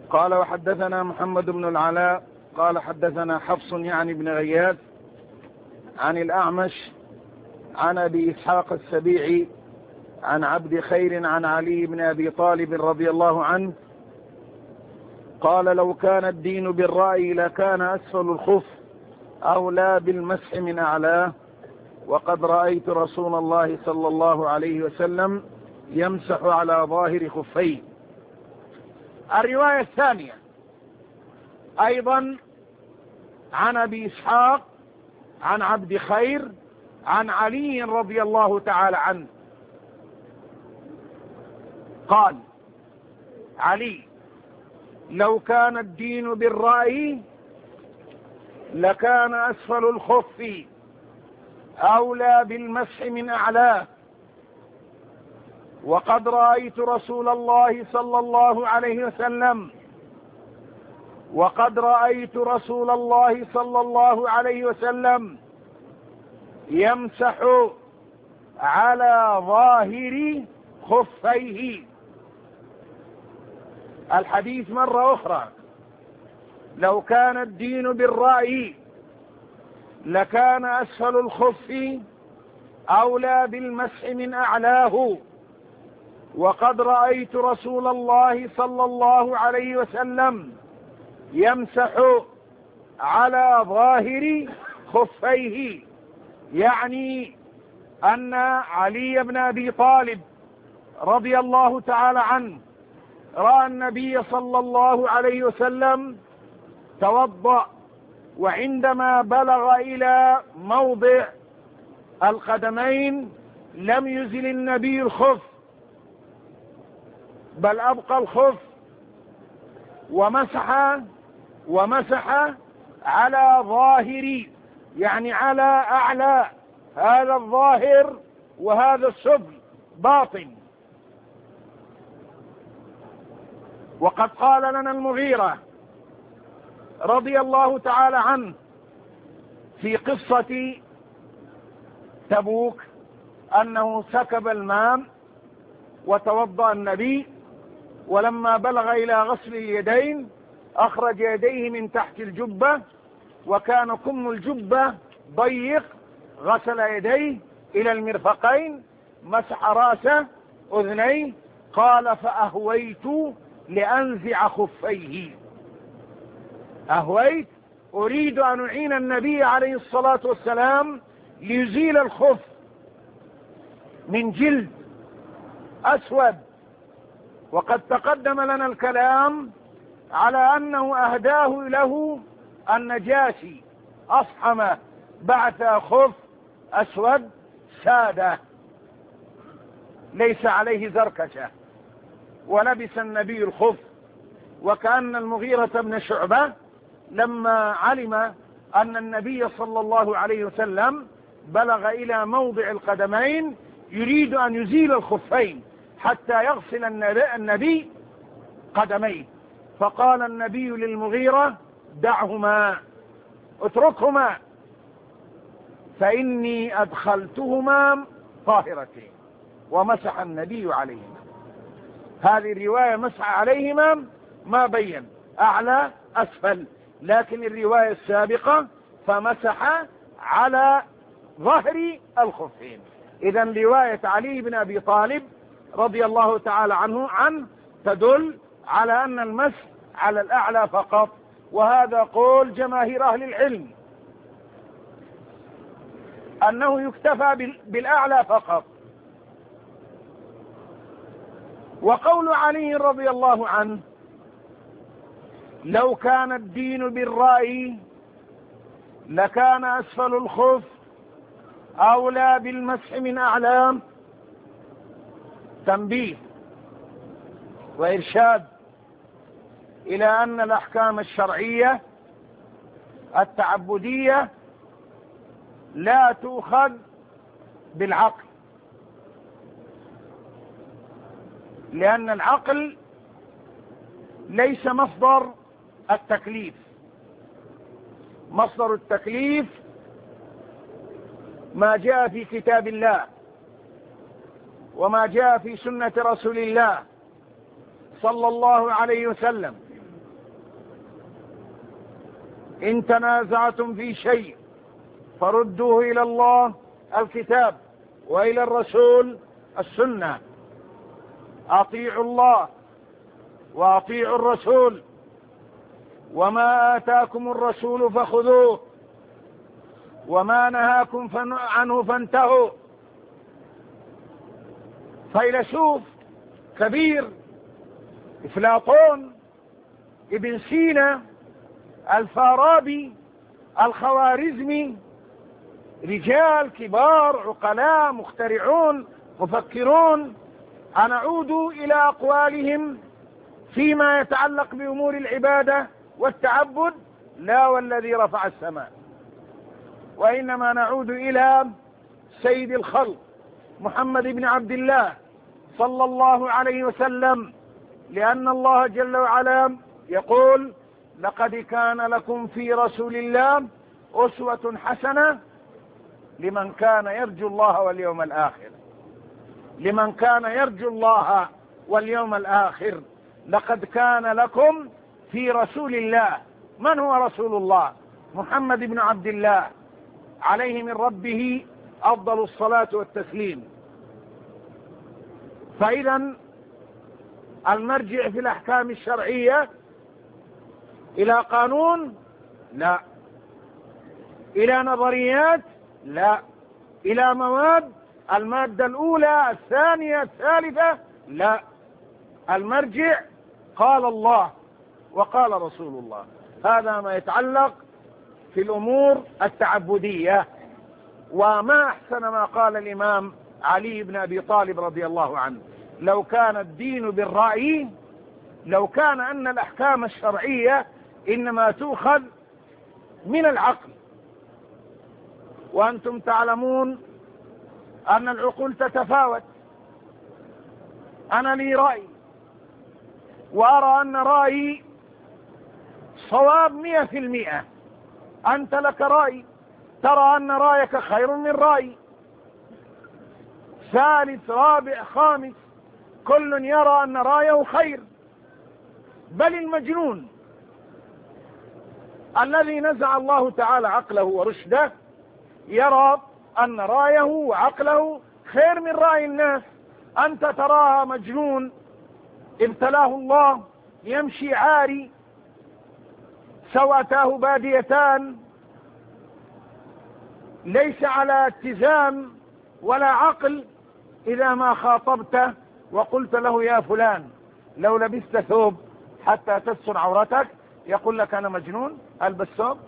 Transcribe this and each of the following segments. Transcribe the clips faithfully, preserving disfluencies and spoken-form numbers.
قال وحدثنا محمد بن العلاء قال حدثنا حفص يعني بن غياث عن الأعمش عن أبي إسحاق السبيعي عن عبد خير عن علي بن أبي طالب رضي الله عنه قال لو كان الدين بالرأي لكان أسفل الخف أولى بالمسح من أعلاه، وقد رأيت رسول الله صلى الله عليه وسلم يمسح على ظاهر خفيه. الرواية الثانية أيضا عن أبي إسحاق عن عبد خير عن علي رضي الله تعالى عنه قال علي لو كان الدين بالرأي لكان أسفل الخف أولى بالمسح من أعلاه، وقد رأيت رسول الله صلى الله عليه وسلم وقد رأيت رسول الله صلى الله عليه وسلم يمسح على ظاهر خفيه. الحديث مرة أخرى لو كان الدين بالرأي لكان أسفل الخف أولى بالمسح من أعلاه، وقد رأيت رسول الله صلى الله عليه وسلم يمسح على ظاهر خفيه، يعني أن علي بن أبي طالب رضي الله تعالى عنه رأى النبي صلى الله عليه وسلم توضأ، وعندما بلغ إلى موضع القدمين لم يزل النبي الخف بل أبقى الخف ومسح ومسح على ظاهر، يعني على أعلى هذا الظاهر وهذا السفل باطن. وقد قال لنا المغيرة رضي الله تعالى عنه في قصة تبوك أنه سكب الماء وتوضأ النبي، ولما بلغ إلى غسل اليدين أخرج يديه من تحت الجبة وكان كم الجبة ضيق، غسل يديه إلى المرفقين، مسح رأسه أذنيه، قال فأهويت لأنزع خفيه. أهويت أريد أن أعين النبي عليه الصلاة والسلام ليزيل الخف من جلد أسود، وقد تقدم لنا الكلام على أنه أهداه له النجاشي أصحم بعث خف أسود سادة ليس عليه زركشة، ولبس النبي الخف. وكأن المغيرة بن شعبة لما علم أن النبي صلى الله عليه وسلم بلغ إلى موضع القدمين يريد أن يزيل الخفين حتى يغسل النبي قدميه، فقال النبي للمغيرة دعهما اتركهما فإني أدخلتهما طاهرتين، ومسح النبي عليهما. هذه الرواية مسح عليهما ما بين أعلى أسفل، لكن الرواية السابقة فمسح على ظهر الخفين. إذن رواية علي بن أبي طالب رضي الله تعالى عنه عنه تدل على أن المسح على الأعلى فقط، وهذا قول جماهير أهل العلم أنه يكتفى بالأعلى فقط. وقول علي رضي الله عنه لو كان الدين بالرأي لكان أسفل الخف أولى بالمسح من أعلام، تنبيه وإرشاد إلى أن الأحكام الشرعية التعبدية لا تؤخذ بالعقل، لأن العقل ليس مصدر التكليف. مصدر التكليف ما جاء في كتاب الله وما جاء في سنة رسول الله صلى الله عليه وسلم إن تنازعتم في شيء فردوه إلى الله الكتاب وإلى الرسول السنة. أطيعوا الله وأطيعوا الرسول، وما آتاكم الرسول فخذوه وما نهاكم عنه فانتهوا. فيلسوف كبير أفلاطون، ابن سينا، الفارابي، الخوارزمي، رجال كبار عقلاء مخترعون مفكرون، هنعود إلى أقوالهم فيما يتعلق بأمور العبادة والتعبد، لا والذي رفع السماء، وإنما نعود إلى سيد الخلق محمد بن عبد الله صلى الله عليه وسلم، لأن الله جل وعلا يقول: لقد كان لكم في رسول الله أسوة حسنة لمن كان يرجو الله واليوم الآخر. لمن كان يرجو الله واليوم الآخر لقد كان لكم في رسول الله. من هو رسول الله؟ محمد بن عبد الله عليه من ربه أفضل الصلاة والتسليم. فإذا المرجع في الأحكام الشرعية إلى قانون؟ لا. إلى نظريات؟ لا. إلى مواد، المادة الأولى الثانية الثالثة؟ لا. المرجع قال الله وقال رسول الله. هذا ما يتعلق في الأمور التعبدية. وما أحسن ما قال الإمام علي بن أبي طالب رضي الله عنه: لو كان الدين بالرأي، لو كان أن الأحكام الشرعية إنما تؤخذ من العقل. وأنتم تعلمون أن العقول تتفاوت. أنا لي رأي وأرى أن رأيي صواب مئة في المئة، أنت لك رأي ترى أن رأيك خير من رأيي، ثالث رابع خامس كل يرى أن رأيه خير. بل المجنون الذي نزع الله تعالى عقله ورشده يرى أن رأيه وعقله خير من رأي الناس. أنت تراها مجنون ابتلاه الله يمشي عاري، سوأتاه باديتان، ليس على اتزان ولا عقل. إذا ما خاطبته وقلت له: يا فلان لو لبست ثوب حتى تستر عورتك، يقول لك: أنا مجنون ألبس ثوب.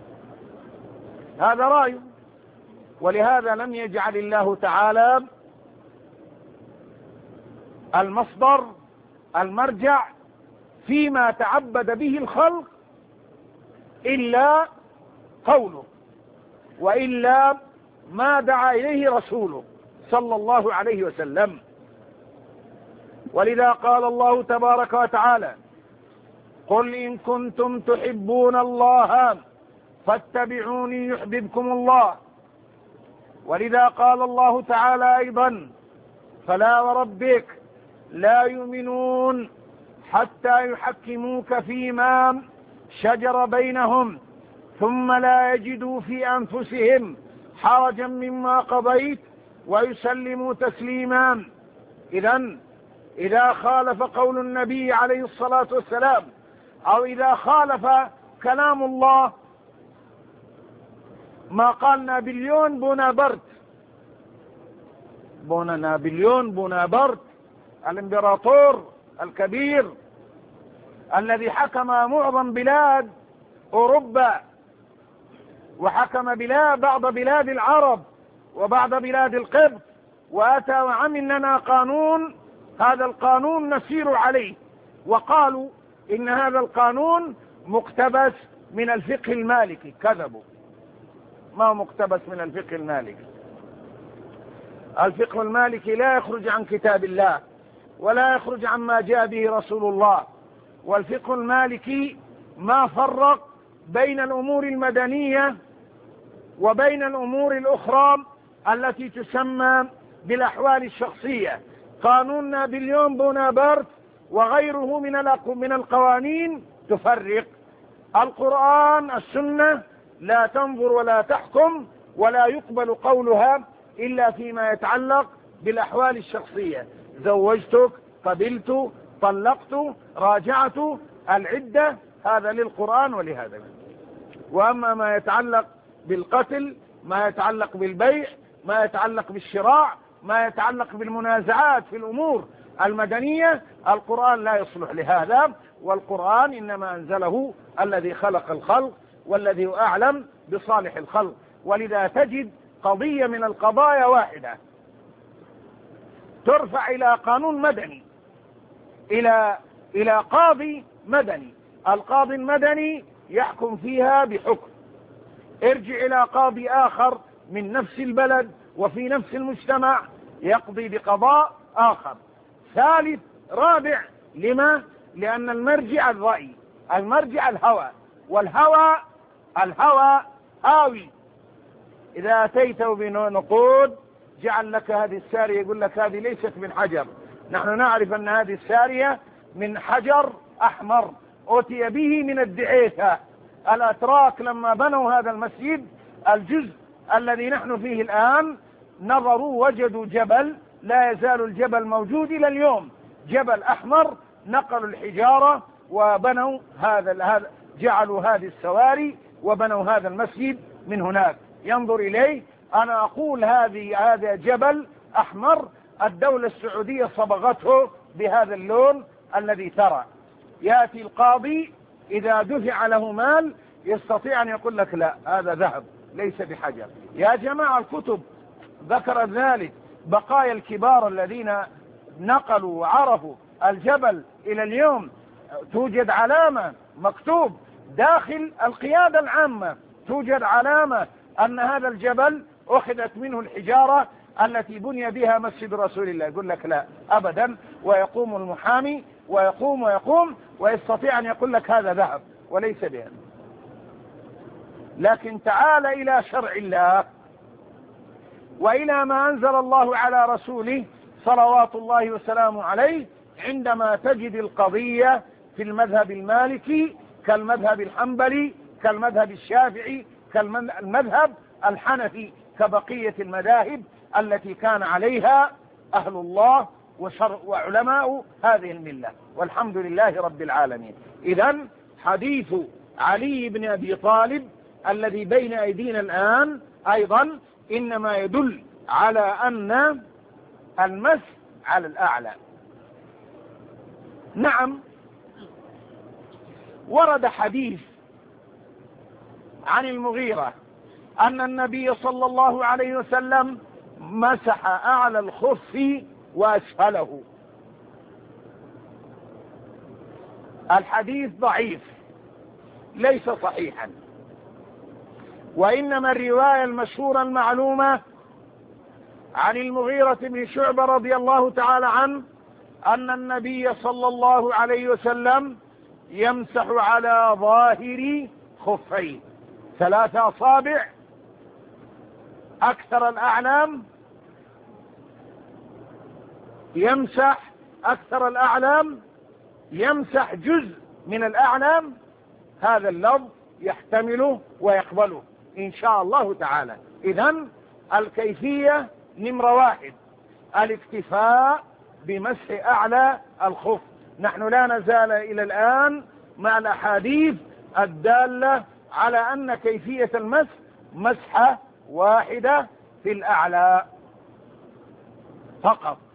هذا رأيه. ولهذا لم يجعل الله تعالى المصدر المرجع فيما تعبد به الخلق إلا قوله، وإلا ما دعا إليه رسوله صلى الله عليه وسلم. ولذا قال الله تبارك وتعالى: قل إن كنتم تحبون الله فاتبعوني يحببكم الله. ولذا قال الله تعالى أيضا: فلا وربك لا يؤمنون حتى يحكموك فيما شجر بينهم ثم لا يجدوا في أنفسهم حرجا مما قضيت ويسلموا تسليما. إذن إذا خالف قول النبي عليه الصلاة والسلام أو إذا خالف كلام الله، ما قال نابليون بونابرت بونا نابليون بونابرت الامبراطور الكبير الذي حكم معظم بلاد أوروبا وحكم بلاد بعض بلاد العرب وبعض بلاد القبط، وأتى وعمل لنا قانون، هذا القانون نسير عليه، وقالوا إن هذا القانون مقتبس من الفقه المالكي. كذبوا، ما هو مقتبس من الفقه المالكي. الفقه المالكي لا يخرج عن كتاب الله ولا يخرج عما جاء به رسول الله. والفقه المالكي ما فرق بين الأمور المدنية وبين الأمور الأخرى التي تسمى بالأحوال الشخصية. قانون نابليون بونابرت وغيره من من القوانين تفرق القرآن السنة لا تنظر ولا تحكم ولا يقبل قولها إلا فيما يتعلق بالأحوال الشخصية. زوجتك، قبلت، طلقت، راجعت، العدة، هذا للقرآن ولهذا. وأما ما يتعلق بالقتل، ما يتعلق بالبيع، ما يتعلق بالشراع، ما يتعلق بالمنازعات في الأمور المدنية، القرآن لا يصلح لهذا. والقرآن إنما أنزله الذي خلق الخلق والذي أعلم بصالح الخلق. ولذا تجد قضية من القضايا واحدة ترفع إلى قانون مدني، إلى إلى قاضي مدني، القاضي المدني يحكم فيها بحكم، ارجع إلى قاضي آخر من نفس البلد وفي نفس المجتمع يقضي بقضاء آخر، ثالث، رابع. لما؟ لأن المرجع الرأي، المرجع الهوى، والهوى الهوى هاوي. إذا أتيته بنقود جعل لك هذه السارية، يقول لك هذه ليست من حجر، نحن نعرف أن هذه السارية من حجر أحمر أتي به من الدعيثة. الأتراك لما بنوا هذا المسجد، الجزء الذي نحن فيه الآن، نظروا وجدوا جبل، لا يزال الجبل موجود إلى اليوم، جبل أحمر، نقلوا الحجارة وبنوا هذا، جعلوا هذه السواري وبنوا هذا المسجد من هناك ينظر إليه. أنا أقول هذه هذا جبل أحمر، الدولة السعودية صبغته بهذا اللون الذي ترى. يأتي القاضي إذا دفع له مال يستطيع أن يقول لك لا، هذا ذهب ليس بحجر. يا جماعة الكتب ذكرت ذلك، بقايا الكبار الذين نقلوا وعرفوا الجبل إلى اليوم توجد علامة مكتوب داخل القيادة العامة، توجد علامة أن هذا الجبل أخذت منه الحجارة التي بني بها مسجد رسول الله. يقول لك لا أبدا، ويقوم المحامي ويقوم ويقوم ويستطيع أن يقول لك هذا ذهب وليس بهذا. لكن تعال إلى شرع الله وإلى ما أنزل الله على رسوله صلوات الله وسلامه عليه، عندما تجد القضية في المذهب المالكي كالمذهب الحنبلي كالمذهب الشافعي كالمذهب الحنفي كبقية المذاهب التي كان عليها أهل الله وشرع وعلماء هذه الملة، والحمد لله رب العالمين. إذن حديث علي بن أبي طالب الذي بين أيدينا الآن أيضا إنما يدل على أن المس على الأعلى. نعم، ورد حديث عن المغيرة أن النبي صلى الله عليه وسلم مسح أعلى الخف وأسفله. الحديث ضعيف ليس صحيحا، وإنما الرواية المشهورة المعلومة عن المغيرة بن شعبة رضي الله تعالى عنه أن النبي صلى الله عليه وسلم يمسح على ظاهر خفيه ثلاث أصابع، أكثر الأعلام يمسح أكثر الأعلام يمسح جزء من الأعلام. هذا اللفظ يحتمله ويقبله إن شاء الله تعالى. إذن الكيفية نمرة واحد الاكتفاء بمسح أعلى الخف. نحن لا نزال إلى الآن مع الأحاديث الدالة على أن كيفية المسح مسحة واحدة في الأعلى فقط.